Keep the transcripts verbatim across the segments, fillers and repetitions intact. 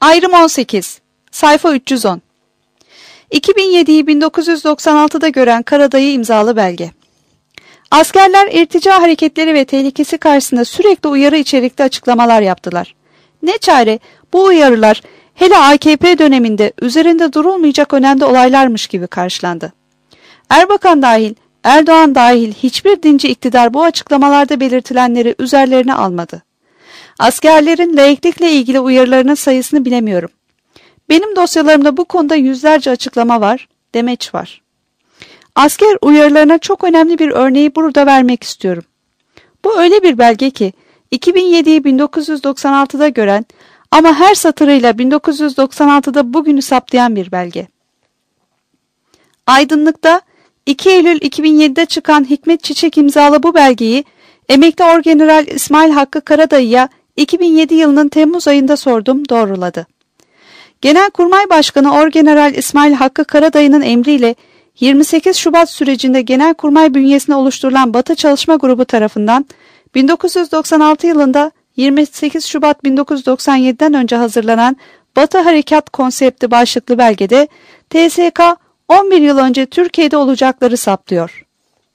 Ayrım on sekiz. Sayfa üç yüz on. iki bin yediyi bin dokuz yüz doksan altıda gören Karadayı imzalı belge. Askerler irtica hareketleri ve tehlikesi karşısında sürekli uyarı içerikli açıklamalar yaptılar. Ne çare bu uyarılar hele A K P döneminde üzerinde durulmayacak önemli olaylarmış gibi karşılandı. Erbakan dahil, Erdoğan dahil hiçbir dinci iktidar bu açıklamalarda belirtilenleri üzerlerine almadı. Askerlerin laiklikle ilgili uyarılarının sayısını bilemiyorum. Benim dosyalarımda bu konuda yüzlerce açıklama var, demeç var. Asker uyarılarına çok önemli bir örneği burada vermek istiyorum. Bu öyle bir belge ki iki bin yediyi bin dokuz yüz doksan altıda gören ama her satırıyla bin dokuz yüz doksan altıda bugünü saptayan bir belge. Aydınlık'ta iki Eylül iki bin yedide çıkan Hikmet Çiçek imzalı bu belgeyi emekli Orgeneral İsmail Hakkı Karadayı'ya iki bin yedi yılının Temmuz ayında sordum, doğruladı. Genelkurmay Başkanı Orgeneral İsmail Hakkı Karadayı'nın emriyle yirmi sekiz Şubat sürecinde Genelkurmay bünyesinde oluşturulan Batı Çalışma Grubu tarafından bin dokuz yüz doksan altı yılında yirmi sekiz Şubat bin dokuz yüz doksan yediden önce hazırlanan Batı Harekat Konsepti başlıklı belgede T S K on bir yıl önce Türkiye'de olacakları saptıyor.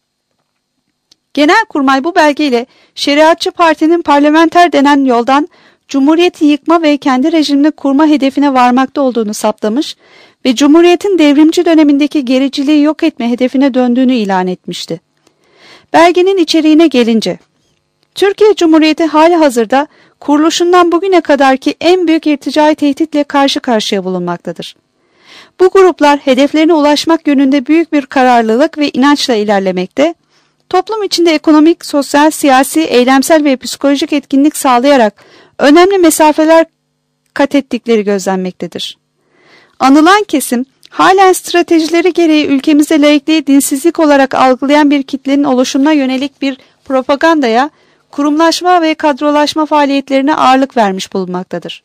Genelkurmay bu belgeyle Şeriatçı Parti'nin parlamenter denen yoldan Cumhuriyeti yıkma ve kendi rejimini kurma hedefine varmakta olduğunu saptamış ve Cumhuriyet'in devrimci dönemindeki gericiliği yok etme hedefine döndüğünü ilan etmişti. Belgenin içeriğine gelince, Türkiye Cumhuriyeti hali hazırda kuruluşundan bugüne kadarki en büyük irticai tehditle karşı karşıya bulunmaktadır. Bu gruplar hedeflerine ulaşmak yönünde büyük bir kararlılık ve inançla ilerlemekte, toplum içinde ekonomik, sosyal, siyasi, eylemsel ve psikolojik etkinlik sağlayarak önemli mesafeler kat ettikleri gözlenmektedir. Anılan kesim, halen stratejileri gereği ülkemizde laikliği dinsizlik olarak algılayan bir kitlenin oluşumuna yönelik bir propagandaya, kurumlaşma ve kadrolaşma faaliyetlerine ağırlık vermiş bulunmaktadır.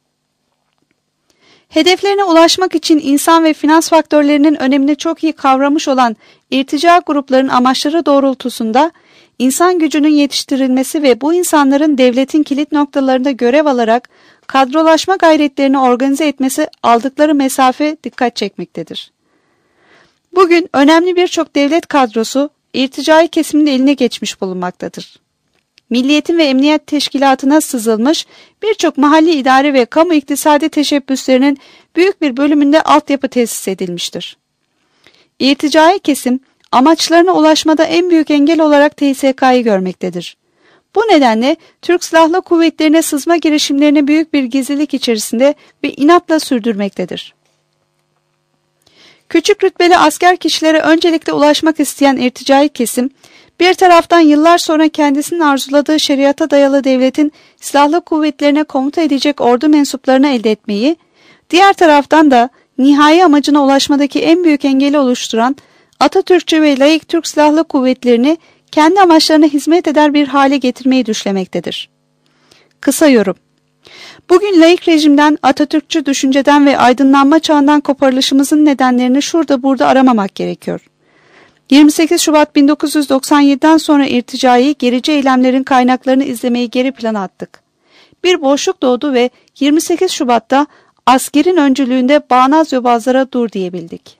Hedeflerine ulaşmak için insan ve finans faktörlerinin önemini çok iyi kavramış olan irtica grupların amaçları doğrultusunda insan gücünün yetiştirilmesi ve bu insanların devletin kilit noktalarında görev alarak kadrolaşma gayretlerini organize etmesi aldıkları mesafe dikkat çekmektedir. Bugün önemli birçok devlet kadrosu irticai kesimin eline geçmiş bulunmaktadır. Milliyetin ve Emniyet Teşkilatı'na sızılmış birçok mahalli idare ve kamu iktisadi teşebbüslerinin büyük bir bölümünde altyapı tesis edilmiştir. İrticai kesim amaçlarına ulaşmada en büyük engel olarak T S K'yı görmektedir. Bu nedenle Türk Silahlı Kuvvetleri'ne sızma girişimlerini büyük bir gizlilik içerisinde ve inatla sürdürmektedir. Küçük rütbeli asker kişilere öncelikle ulaşmak isteyen irticai kesim, bir taraftan yıllar sonra kendisinin arzuladığı şeriata dayalı devletin silahlı kuvvetlerine komuta edecek ordu mensuplarını elde etmeyi, diğer taraftan da nihai amacına ulaşmadaki en büyük engeli oluşturan Atatürkçü ve laik Türk Silahlı Kuvvetlerini kendi amaçlarına hizmet eder bir hale getirmeyi düşlemektedir. Kısa yorum. Bugün laik rejimden, Atatürkçü düşünceden ve aydınlanma çağından koparılışımızın nedenlerini şurada burada aramamak gerekiyor. yirmi sekiz Şubat bin dokuz yüz doksan yediden sonra irticai, gerici eylemlerin kaynaklarını izlemeyi geri plana attık. Bir boşluk doğdu ve yirmi sekiz Şubat'ta askerin öncülüğünde bağnaz yobazlara dur diyebildik.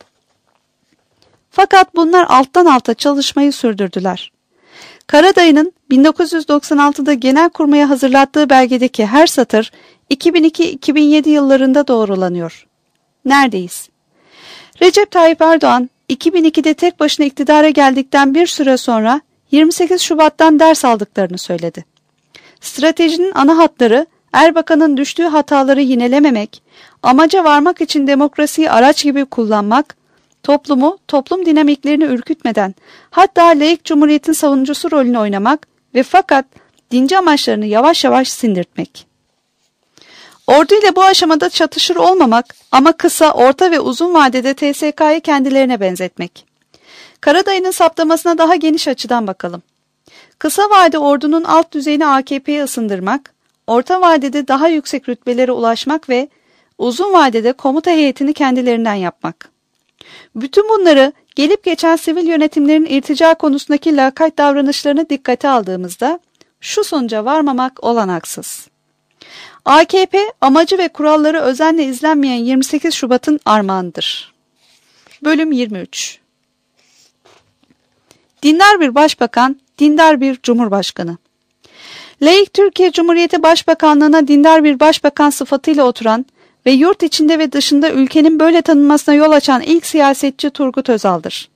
Fakat bunlar alttan alta çalışmayı sürdürdüler. Karadayı'nın bin dokuz yüz doksan altıda Genelkurmay'a hazırlattığı belgedeki her satır iki bin iki iki bin yedi yıllarında doğrulanıyor. Neredeyiz? Recep Tayyip Erdoğan iki bin ikide tek başına iktidara geldikten bir süre sonra yirmi sekiz Şubat'tan ders aldıklarını söyledi. Stratejinin ana hatları Erbakan'ın düştüğü hataları yinelememek, amaca varmak için demokrasiyi araç gibi kullanmak, toplumu, toplum dinamiklerini ürkütmeden, hatta laik cumhuriyetin savunucusu rolünü oynamak ve fakat dinci amaçlarını yavaş yavaş sindirtmek. Ordu ile bu aşamada çatışır olmamak ama kısa, orta ve uzun vadede T S K'yı kendilerine benzetmek. Karadayı'nın saptamasına daha geniş açıdan bakalım. Kısa vade ordunun alt düzeyini A K P'ye ısındırmak, orta vadede daha yüksek rütbelere ulaşmak ve uzun vadede komuta heyetini kendilerinden yapmak. Bütün bunları gelip geçen sivil yönetimlerin irtica konusundaki lakayt davranışlarını dikkate aldığımızda şu sonuca varmamak olanaksız. A K P amacı ve kuralları özenle izlenmeyen yirmi sekiz Şubat'ın armağanıdır. Bölüm yirmi üç. Dindar bir başbakan, dindar bir cumhurbaşkanı. Laik Türkiye Cumhuriyeti Başbakanlığına dindar bir başbakan sıfatıyla oturan ve yurt içinde ve dışında ülkenin böyle tanınmasına yol açan ilk siyasetçi Turgut Özal'dır.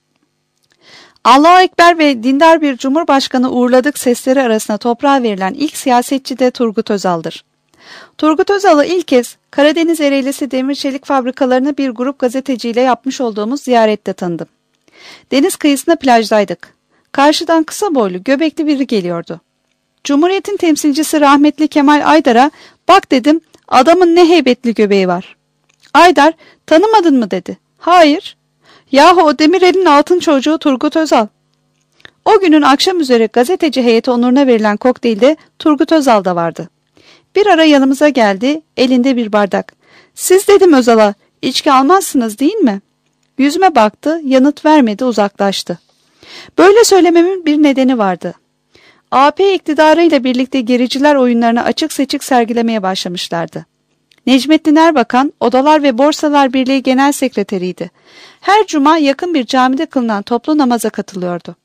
Allahu Ekber ve dindar bir cumhurbaşkanı uğurladık sesleri arasında toprağa verilen ilk siyasetçi de Turgut Özal'dır. Turgut Özal'ı ilk kez Karadeniz Ereğlisi Demir Çelik Fabrikalarını bir grup gazeteciyle yapmış olduğumuz ziyarette tanıdım. Deniz kıyısında plajdaydık. Karşıdan kısa boylu, göbekli biri geliyordu. Cumhuriyet'in temsilcisi rahmetli Kemal Aydar'a "Bak," dedim, "adamın ne heybetli göbeği var." Aydar, "Tanımadın mı?" dedi. "Hayır." "Yahu o Demirel'in altın çocuğu Turgut Özal." O günün akşam üzeri gazeteci heyeti onuruna verilen kokteylde Turgut Özal da vardı. Bir ara yanımıza geldi, elinde bir bardak. "Siz," dedim Özal'a, "içki almazsınız değil mi?" Yüzüme baktı, yanıt vermedi, uzaklaştı. Böyle söylememin bir nedeni vardı. A P iktidarıyla birlikte gericiler oyunlarını açık seçik sergilemeye başlamışlardı. Necmettin Erbakan, Odalar ve Borsalar Birliği Genel Sekreteriydi. Her cuma yakın bir camide kılınan toplu namaza katılıyordu.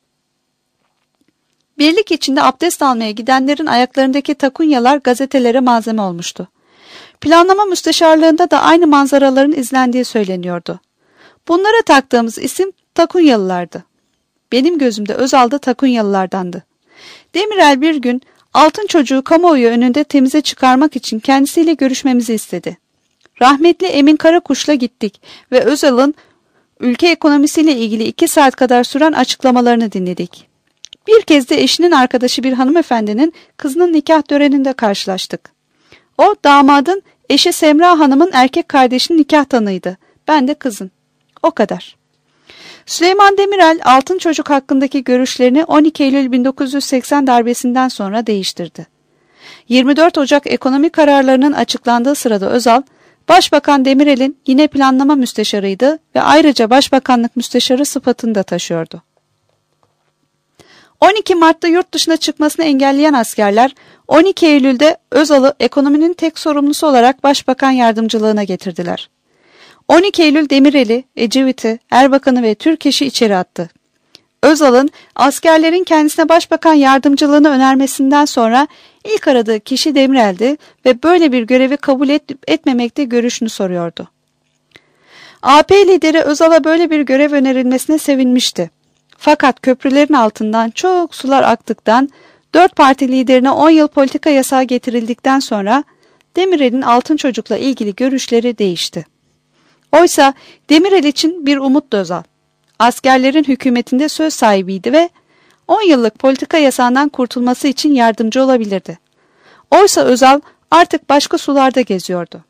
Birlik içinde abdest almaya gidenlerin ayaklarındaki takunyalar gazetelere malzeme olmuştu. Planlama müsteşarlığında da aynı manzaraların izlendiği söyleniyordu. Bunlara taktığımız isim Takunyalılardı. Benim gözümde Özal da Takunyalılardandı. Demirel bir gün altın çocuğu kamuoyu önünde temize çıkarmak için kendisiyle görüşmemizi istedi. Rahmetli Emin Karakuş'la gittik ve Özal'ın ülke ekonomisiyle ilgili iki saat kadar süren açıklamalarını dinledik. Bir kez de eşinin arkadaşı bir hanımefendinin kızının nikah töreninde karşılaştık. O damadın eşi Semra Hanım'ın erkek kardeşinin nikah tanığıydı. Ben de kızın. O kadar. Süleyman Demirel altın çocuk hakkındaki görüşlerini on iki Eylül bin dokuz yüz seksen darbesinden sonra değiştirdi. yirmi dört Ocak ekonomi kararlarının açıklandığı sırada Özal, Başbakan Demirel'in yine planlama müsteşarıydı ve ayrıca Başbakanlık müsteşarı sıfatını da taşıyordu. on iki Mart'ta yurt dışına çıkmasını engelleyen askerler on iki Eylül'de Özal'ı ekonominin tek sorumlusu olarak Başbakan yardımcılığına getirdiler. on iki Eylül Demirel'i, Ecevit'i, Erbakan'ı ve Türkeş'i içeri attı. Özal'ın askerlerin kendisine başbakan yardımcılığını önermesinden sonra ilk aradığı kişi Demirel'di ve böyle bir görevi kabul et, etmemekte görüşünü soruyordu. A P lideri Özal'a böyle bir görev önerilmesine sevinmişti. Fakat köprülerin altından çok sular aktıktan, dört parti liderine on yıl politika yasağı getirildikten sonra Demirel'in altın çocukla ilgili görüşleri değişti. Oysa Demirel için bir umuttu Özal. Askerlerin hükümetinde söz sahibiydi ve on yıllık politika yasağından kurtulması için yardımcı olabilirdi. Oysa Özal artık başka sularda geziyordu.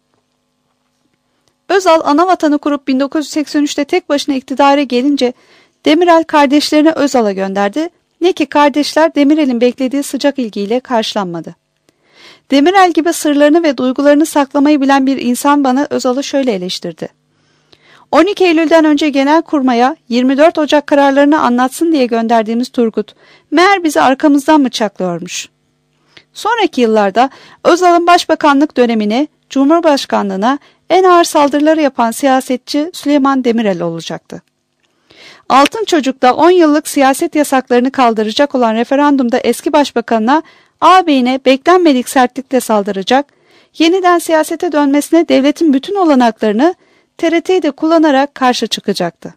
Özal anavatanı kurup bin dokuz yüz seksen üçte tek başına iktidara gelince Demirel kardeşlerini Özal'a gönderdi. Ne ki kardeşler Demirel'in beklediği sıcak ilgiyle karşılanmadı. Demirel gibi sırlarını ve duygularını saklamayı bilen bir insan bana Özal'ı şöyle eleştirdi. on iki Eylül'den önce Genelkurmay'a yirmi dört Ocak kararlarını anlatsın diye gönderdiğimiz Turgut, meğer bizi arkamızdan bıçaklıyormuş. Sonraki yıllarda Özal'ın başbakanlık dönemine, Cumhurbaşkanlığına en ağır saldırıları yapan siyasetçi Süleyman Demirel olacaktı. Altın Çocuk'ta on yıllık siyaset yasaklarını kaldıracak olan referandumda eski başbakanına ağabeyine beklenmedik sertlikle saldıracak, yeniden siyasete dönmesine devletin bütün olanaklarını T R T'yi de kullanarak karşı çıkacaktı.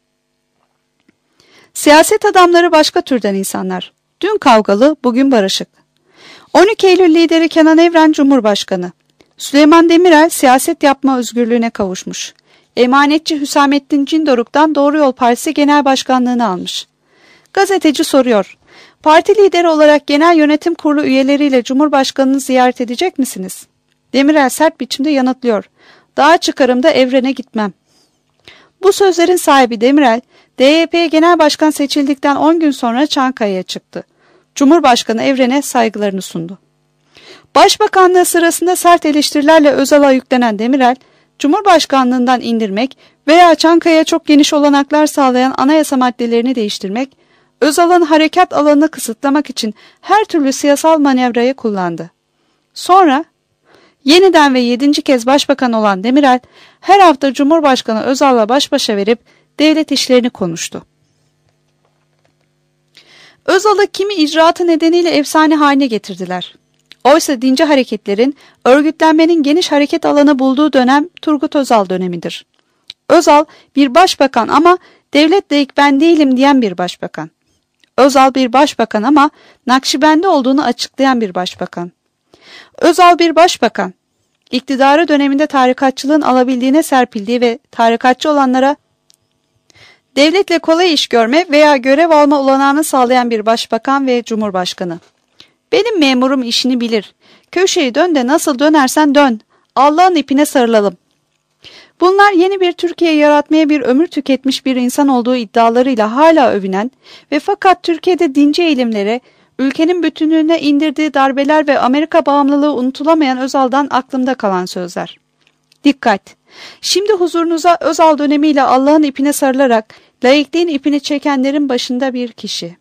Siyaset adamları başka türden insanlar. Dün kavgalı, bugün barışık. on iki Eylül lideri Kenan Evren Cumhurbaşkanı. Süleyman Demirel siyaset yapma özgürlüğüne kavuşmuş. Emanetçi Hüsamettin Cindoruk'tan Doğru Yol Partisi Genel Başkanlığını almış. Gazeteci soruyor. Parti lideri olarak genel yönetim kurulu üyeleriyle Cumhurbaşkanı'nı ziyaret edecek misiniz? Demirel sert biçimde yanıtlıyor. Dağa çıkarım da Evren'e gitmem. Bu sözlerin sahibi Demirel, D Y P Genel Başkan seçildikten on gün sonra Çankaya'ya çıktı. Cumhurbaşkanı Evren'e saygılarını sundu. Başbakanlığı sırasında sert eleştirilerle Özal'a yüklenen Demirel, Cumhurbaşkanlığından indirmek veya Çankaya'ya çok geniş olanaklar sağlayan anayasa maddelerini değiştirmek, Özal'ın harekat alanını kısıtlamak için her türlü siyasal manevrayı kullandı. Sonra Yeniden ve yedinci kez başbakan olan Demirel, her hafta Cumhurbaşkanı Özal'la baş başa verip devlet işlerini konuştu. Özal'ı kimi icraatı nedeniyle efsane haline getirdiler. Oysa dinci hareketlerin, örgütlenmenin geniş hareket alanı bulduğu dönem Turgut Özal dönemidir. Özal bir başbakan ama devlet layık ben değilim diyen bir başbakan. Özal bir başbakan ama Nakşibendi olduğunu açıklayan bir başbakan. Özal bir başbakan, iktidarı döneminde tarikatçılığın alabildiğine serpildiği ve tarikatçı olanlara devletle kolay iş görme veya görev alma olanağını sağlayan bir başbakan ve cumhurbaşkanı. Benim memurum işini bilir. Köşeyi dön de nasıl dönersen dön. Allah'ın ipine sarılalım. Bunlar yeni bir Türkiye yaratmaya bir ömür tüketmiş bir insan olduğu iddialarıyla hala övünen ve fakat Türkiye'de dinci eğilimlere, ülkenin bütünlüğüne indirdiği darbeler ve Amerika bağımlılığı unutulamayan Özal'dan aklımda kalan sözler. Dikkat! Şimdi huzurunuza Özal dönemiyle Allah'ın ipine sarılarak laikliğin ipini çekenlerin başında bir kişi.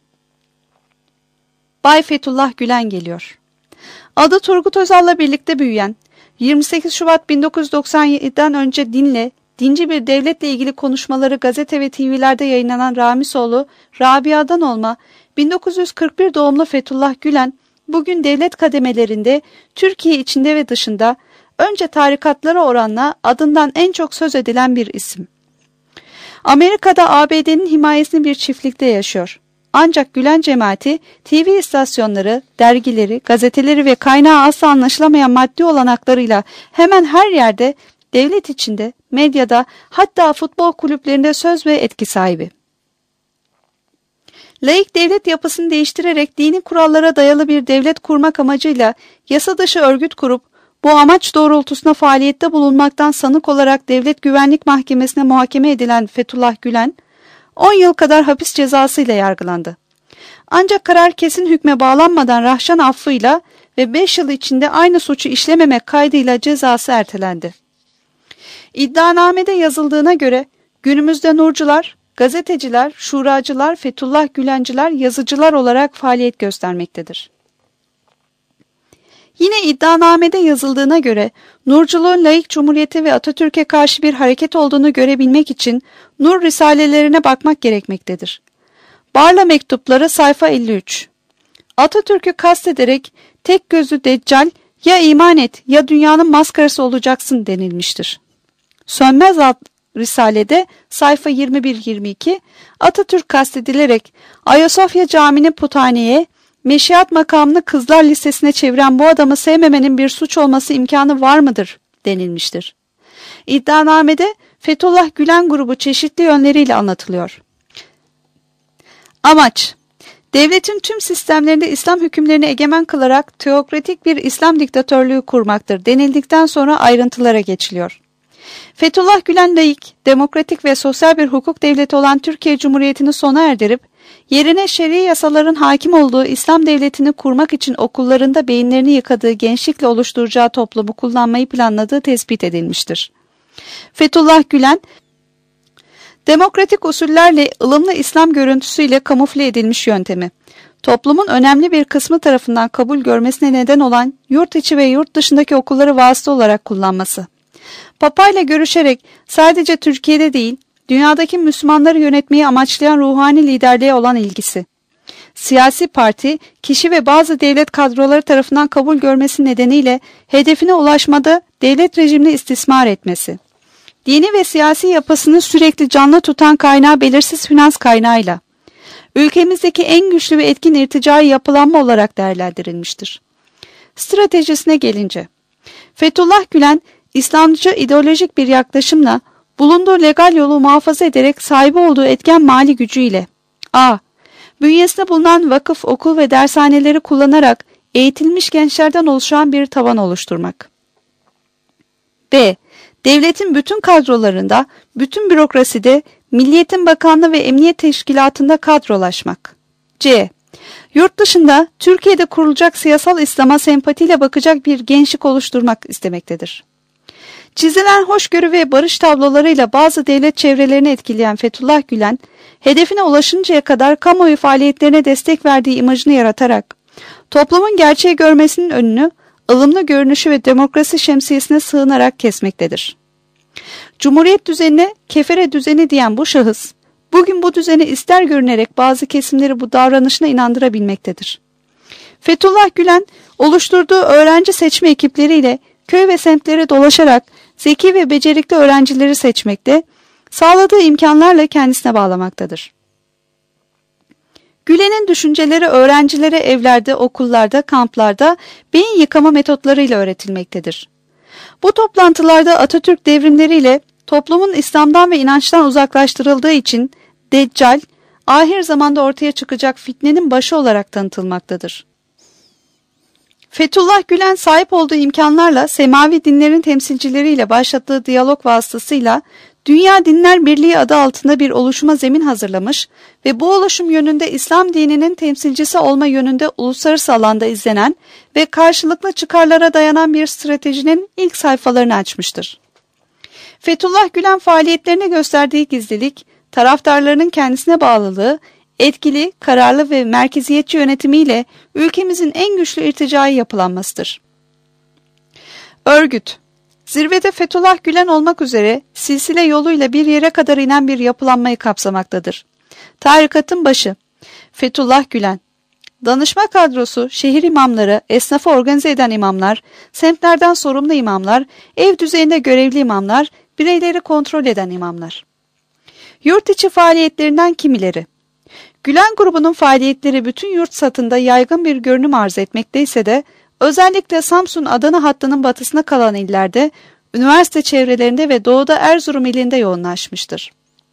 Bay Fethullah Gülen geliyor. Adı Turgut Özal'la birlikte büyüyen, yirmi sekiz Şubat bin dokuz yüz doksan yedi'den önce dinle, dinci bir devletle ilgili konuşmaları gazete ve T V'lerde yayınlanan Ramisoğlu, Rabia'dan olma, bin dokuz yüz kırk bir doğumlu Fethullah Gülen, bugün devlet kademelerinde, Türkiye içinde ve dışında, önce tarikatlara oranla adından en çok söz edilen bir isim. Amerika'da A B D'nin himayesini bir çiftlikte yaşıyor. Ancak Gülen cemaati, T V istasyonları, dergileri, gazeteleri ve kaynağı asla anlaşılamayan maddi olanaklarıyla hemen her yerde, devlet içinde, medyada, hatta futbol kulüplerinde söz ve etki sahibi. Laik devlet yapısını değiştirerek dini kurallara dayalı bir devlet kurmak amacıyla yasa dışı örgüt kurup, bu amaç doğrultusunda faaliyette bulunmaktan sanık olarak Devlet Güvenlik Mahkemesi'ne muhakeme edilen Fethullah Gülen, on yıl kadar hapis cezasıyla yargılandı. Ancak karar kesin hükme bağlanmadan rahşan affıyla ve beş yıl içinde aynı suçu işlememek kaydıyla cezası ertelendi. İddianamede yazıldığına göre günümüzde nurcular, gazeteciler, şuracılar, Fethullah Gülenciler, yazıcılar olarak faaliyet göstermektedir. Yine iddianamede yazıldığına göre Nurculuğun laik cumhuriyete ve Atatürk'e karşı bir hareket olduğunu görebilmek için Nur risalelerine bakmak gerekmektedir. Barla mektupları sayfa elli üç. Atatürk'ü kastederek tek gözlü deccal ya iman et ya dünyanın maskarası olacaksın denilmiştir. Sönmez adlı risalede sayfa yirmi bir yirmi iki Atatürk kastedilerek Ayasofya Camii'ni puthaneye, meşiat makamını kızlar listesine çeviren bu adamı sevmemenin bir suç olması imkanı var mıdır denilmiştir. İddianamede Fethullah Gülen grubu çeşitli yönleriyle anlatılıyor. Amaç, devletin tüm sistemlerinde İslam hükümlerini egemen kılarak teokratik bir İslam diktatörlüğü kurmaktır denildikten sonra ayrıntılara geçiliyor. Fethullah Gülen laik, demokratik ve sosyal bir hukuk devleti olan Türkiye Cumhuriyeti'ni sona erdirip, yerine şer'i yasaların hakim olduğu İslam devletini kurmak için okullarında beyinlerini yıkadığı gençlikle oluşturacağı toplumu kullanmayı planladığı tespit edilmiştir. Fethullah Gülen, demokratik usullerle ılımlı İslam görüntüsüyle kamufle edilmiş yöntemi, toplumun önemli bir kısmı tarafından kabul görmesine neden olan yurt içi ve yurt dışındaki okulları vasıta olarak kullanması, Papa'yla görüşerek sadece Türkiye'de değil, dünyadaki Müslümanları yönetmeyi amaçlayan ruhani liderliğe olan ilgisi, siyasi parti, kişi ve bazı devlet kadroları tarafından kabul görmesi nedeniyle hedefine ulaşmada devlet rejimini istismar etmesi, dini ve siyasi yapısını sürekli canlı tutan kaynağı belirsiz finans kaynağıyla, ülkemizdeki en güçlü ve etkin irticai yapılanma olarak değerlendirilmiştir. Stratejisine gelince, Fethullah Gülen, İslamcı ideolojik bir yaklaşımla, bulunduğu legal yolu muhafaza ederek sahibi olduğu etken mali gücüyle a. Bünyesinde bulunan vakıf, okul ve dershaneleri kullanarak eğitilmiş gençlerden oluşan bir taban oluşturmak. b. Devletin bütün kadrolarında, bütün bürokraside, Milliyetin Bakanlığı ve Emniyet Teşkilatı'nda kadrolaşmak. c. Yurt dışında Türkiye'de kurulacak siyasal İslam'a sempatiyle bakacak bir gençlik oluşturmak istemektedir. Çizilen hoşgörü ve barış tablolarıyla bazı devlet çevrelerini etkileyen Fethullah Gülen, hedefine ulaşıncaya kadar kamuoyu faaliyetlerine destek verdiği imajını yaratarak, toplumun gerçeği görmesinin önünü, ılımlı görünüşü ve demokrasi şemsiyesine sığınarak kesmektedir. Cumhuriyet düzenine kefere düzeni diyen bu şahıs, bugün bu düzeni ister görünerek bazı kesimleri bu davranışına inandırabilmektedir. Fethullah Gülen, oluşturduğu öğrenci seçme ekipleriyle köy ve semtlere dolaşarak zeki ve becerikli öğrencileri seçmekte, sağladığı imkanlarla kendisine bağlamaktadır. Gülen'in düşünceleri öğrencilere evlerde, okullarda, kamplarda beyin yıkama metotlarıyla öğretilmektedir. Bu toplantılarda Atatürk devrimleriyle toplumun İslam'dan ve inançtan uzaklaştırıldığı için Deccal, ahir zamanda ortaya çıkacak fitnenin başı olarak tanıtılmaktadır. Fethullah Gülen sahip olduğu imkanlarla semavi dinlerin temsilcileriyle başlattığı diyalog vasıtasıyla Dünya Dinler Birliği adı altında bir oluşuma zemin hazırlamış ve bu oluşum yönünde İslam dininin temsilcisi olma yönünde uluslararası alanda izlenen ve karşılıklı çıkarlara dayanan bir stratejinin ilk sayfalarını açmıştır. Fethullah Gülen faaliyetlerine gösterdiği gizlilik, taraftarlarının kendisine bağlılığı, etkili, kararlı ve merkeziyetçi yönetimiyle ülkemizin en güçlü irticai yapılanmasıdır. Örgüt, zirvede Fethullah Gülen olmak üzere silsile yoluyla bir yere kadar inen bir yapılanmayı kapsamaktadır. Tarikatın başı, Fethullah Gülen. Danışma kadrosu, şehir imamları, esnafı organize eden imamlar, semtlerden sorumlu imamlar, ev düzeyinde görevli imamlar, bireyleri kontrol eden imamlar. Yurt içi faaliyetlerinden kimileri. Gülen grubunun faaliyetleri bütün yurt satında yaygın bir görünüm arz etmekteyse de özellikle Samsun-Adana hattının batısına kalan illerde, üniversite çevrelerinde ve doğuda Erzurum ilinde yoğunlaşmıştır.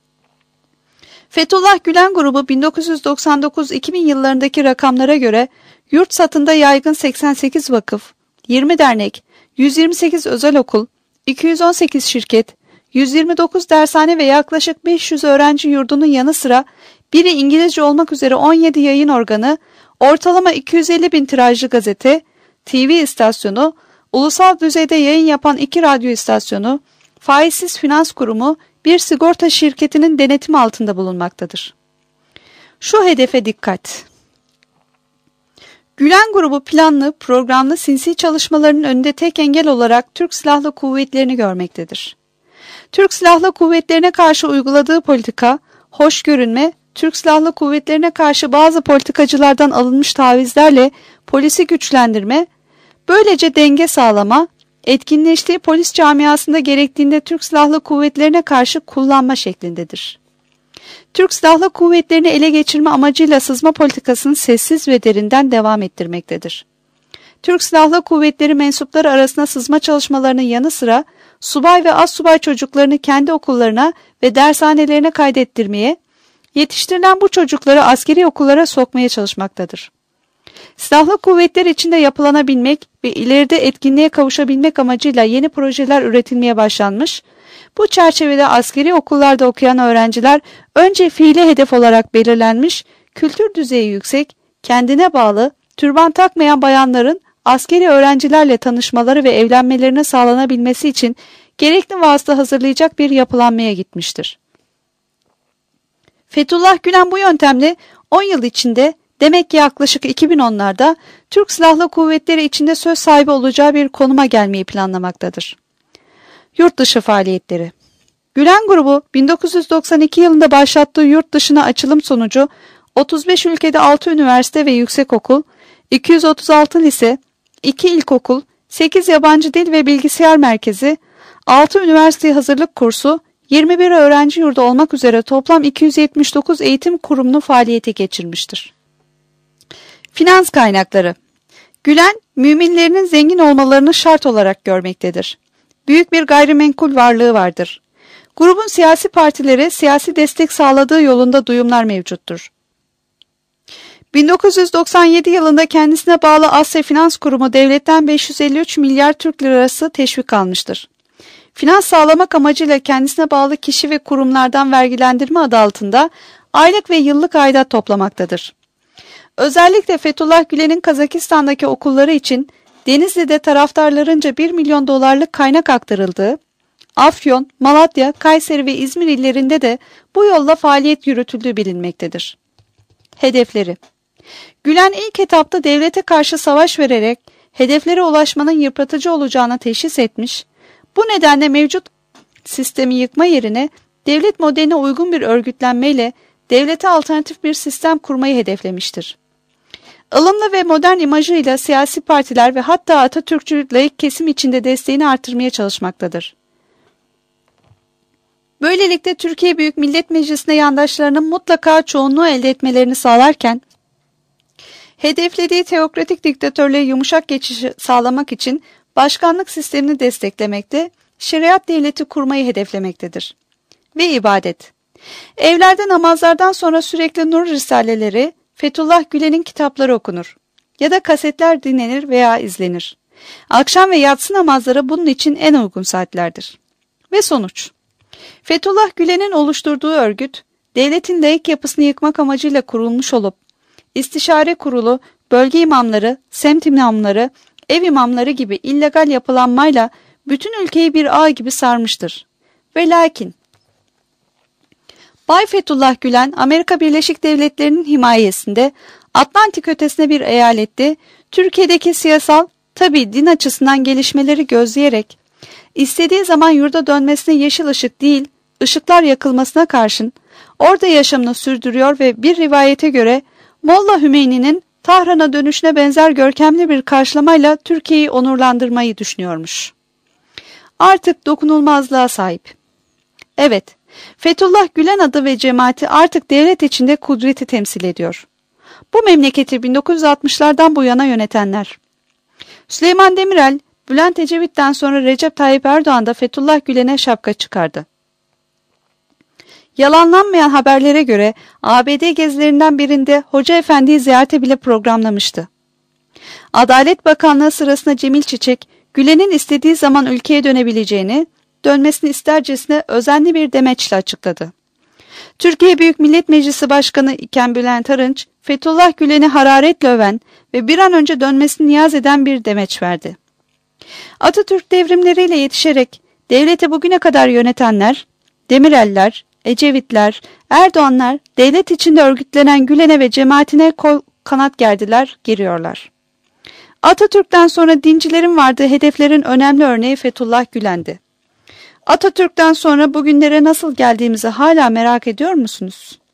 Fethullah Gülen grubu bin dokuz yüz doksan dokuz iki bin yıllarındaki rakamlara göre yurt satında yaygın seksen sekiz vakıf, yirmi dernek, yüz yirmi sekiz özel okul, iki yüz on sekiz şirket, yüz yirmi dokuz dershane ve yaklaşık beş yüz öğrenci yurdunun yanı sıra biri İngilizce olmak üzere on yedi yayın organı, ortalama iki yüz elli bin tirajlı gazete, T V istasyonu, ulusal düzeyde yayın yapan iki radyo istasyonu, faizsiz finans kurumu, bir sigorta şirketinin denetimi altında bulunmaktadır. Şu hedefe dikkat. Gülen grubu planlı, programlı sinsi çalışmalarının önünde tek engel olarak Türk Silahlı Kuvvetleri'ni görmektedir. Türk Silahlı Kuvvetleri'ne karşı uyguladığı politika, hoş görünme, Türk Silahlı Kuvvetleri'ne karşı bazı politikacılardan alınmış tavizlerle polisi güçlendirme, böylece denge sağlama, etkinleştiği polis camiasında gerektiğinde Türk Silahlı Kuvvetleri'ne karşı kullanma şeklindedir. Türk Silahlı Kuvvetleri'ni ele geçirme amacıyla sızma politikasını sessiz ve derinden devam ettirmektedir. Türk Silahlı Kuvvetleri mensupları arasında sızma çalışmalarının yanı sıra subay ve astsubay çocuklarını kendi okullarına ve dershanelerine kaydettirmeye, yetiştirilen bu çocukları askeri okullara sokmaya çalışmaktadır. Silahlı kuvvetler içinde yapılanabilmek ve ileride etkinliğe kavuşabilmek amacıyla yeni projeler üretilmeye başlanmış, bu çerçevede askeri okullarda okuyan öğrenciler önce fiili hedef olarak belirlenmiş, kültür düzeyi yüksek, kendine bağlı, türban takmayan bayanların askeri öğrencilerle tanışmaları ve evlenmelerine sağlanabilmesi için gerekli vasıta hazırlayacak bir yapılanmaya gitmiştir. Fethullah Gülen bu yöntemle on yıl içinde, demek ki yaklaşık iki bin onlarda Türk Silahlı Kuvvetleri içinde söz sahibi olacağı bir konuma gelmeyi planlamaktadır. Yurt dışı faaliyetleri. Gülen grubu bin dokuz yüz doksan iki yılında başlattığı yurt dışına açılım sonucu otuz beş ülkede altı üniversite ve yüksekokul, iki yüz otuz altı lise, iki ilkokul, sekiz yabancı dil ve bilgisayar merkezi, altı üniversite hazırlık kursu, yirmi bir öğrenci yurdu olmak üzere toplam iki yüz yetmiş dokuz eğitim kurumunu faaliyete geçirmiştir. Finans kaynakları. Gülen, müminlerinin zengin olmalarını şart olarak görmektedir. Büyük bir gayrimenkul varlığı vardır. Grubun siyasi partilere siyasi destek sağladığı yolunda duyumlar mevcuttur. bin dokuz yüz doksan yedi yılında kendisine bağlı Asya Finans Kurumu devletten beş yüz elli üç milyar Türk lirası teşvik almıştır. Finans sağlamak amacıyla kendisine bağlı kişi ve kurumlardan vergilendirme adı altında aylık ve yıllık aidat toplamaktadır. Özellikle Fethullah Gülen'in Kazakistan'daki okulları için Denizli'de taraftarlarınca bir milyon dolarlık kaynak aktarıldığı, Afyon, Malatya, Kayseri ve İzmir illerinde de bu yolla faaliyet yürütüldüğü bilinmektedir. Hedefleri. Gülen ilk etapta devlete karşı savaş vererek hedeflere ulaşmanın yıpratıcı olacağını teşhis etmiş, bu nedenle mevcut sistemi yıkma yerine devlet modeline uygun bir örgütlenmeyle devlete alternatif bir sistem kurmayı hedeflemiştir. Ilımlı ve modern imajıyla siyasi partiler ve hatta Atatürkçü laik kesim içinde desteğini artırmaya çalışmaktadır. Böylelikle Türkiye Büyük Millet Meclisi'ne yandaşlarının mutlaka çoğunluğu elde etmelerini sağlarken, hedeflediği teokratik diktatörlüğe yumuşak geçişi sağlamak için başkanlık sistemini desteklemekte, şeriat devleti kurmayı hedeflemektedir. Ve ibadet. Evlerde namazlardan sonra sürekli nur risaleleri, Fethullah Gülen'in kitapları okunur ya da kasetler dinlenir veya izlenir. Akşam ve yatsı namazları bunun için en uygun saatlerdir. Ve sonuç. Fethullah Gülen'in oluşturduğu örgüt, devletin laik yapısını yıkmak amacıyla kurulmuş olup, istişare kurulu, bölge imamları, semt imamları, ev imamları gibi illegal yapılanmayla bütün ülkeyi bir ağ gibi sarmıştır. Ve lakin, Bay Fethullah Gülen, Amerika Birleşik Devletleri'nin himayesinde Atlantik ötesine bir eyalette, Türkiye'deki siyasal, tabi din açısından gelişmeleri gözleyerek, istediği zaman yurda dönmesine yeşil ışık değil, ışıklar yakılmasına karşın, orada yaşamını sürdürüyor ve bir rivayete göre, Molla Hümeyni'nin Tahran'a dönüşüne benzer görkemli bir karşılamayla Türkiye'yi onurlandırmayı düşünüyormuş. Artık dokunulmazlığa sahip. Evet, Fethullah Gülen adı ve cemaati artık devlet içinde kudreti temsil ediyor. Bu memleketi bin dokuz yüz altmışlardan bu yana yönetenler. Süleyman Demirel, Bülent Ecevit'ten sonra Recep Tayyip Erdoğan da Fethullah Gülen'e şapka çıkardı. Yalanlanmayan haberlere göre A B D gezilerinden birinde Hoca Efendi'yi ziyarete bile programlamıştı. Adalet Bakanlığı sırasında Cemil Çiçek, Gülen'in istediği zaman ülkeye dönebileceğini, dönmesini istercesine özenli bir demeçle açıkladı. Türkiye Büyük Millet Meclisi Başkanı iken Bülent Arınç, Fethullah Gülen'i hararetle öven ve bir an önce dönmesini niyaz eden bir demeç verdi. Atatürk devrimleriyle yetişerek devleti bugüne kadar yönetenler, Demireller, Ecevitler, Erdoğanlar, devlet içinde örgütlenen Gülen'e ve cemaatine kol kanat gerdiler, giriyorlar. Atatürk'ten sonra dincilerin vardığı hedeflerin önemli örneği Fethullah Gülen'di. Atatürk'ten sonra bugünlere nasıl geldiğimizi hala merak ediyor musunuz?